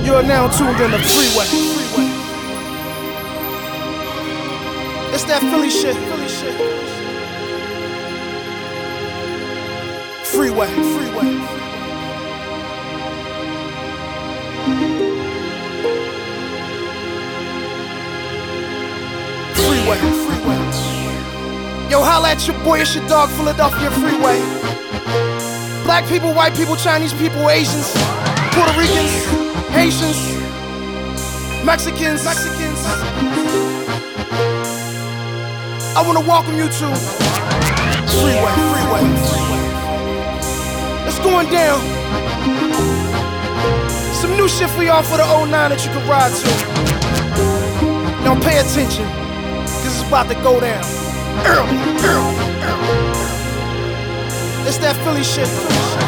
You are now tuned in to Freeway. It's that Philly shit. Freeway. Yo, holla at your boy, it's your dog, Philadelphia Freeway. Black people, white people, Chinese people, Asians, Puerto Ricans, Haitians, Mexicans. I wanna welcome you to Freeway. It's going down. Some new shit for y'all for the 09 that you can ride to. Now pay attention, cause it's about to go down. Early. It's that Philly shit.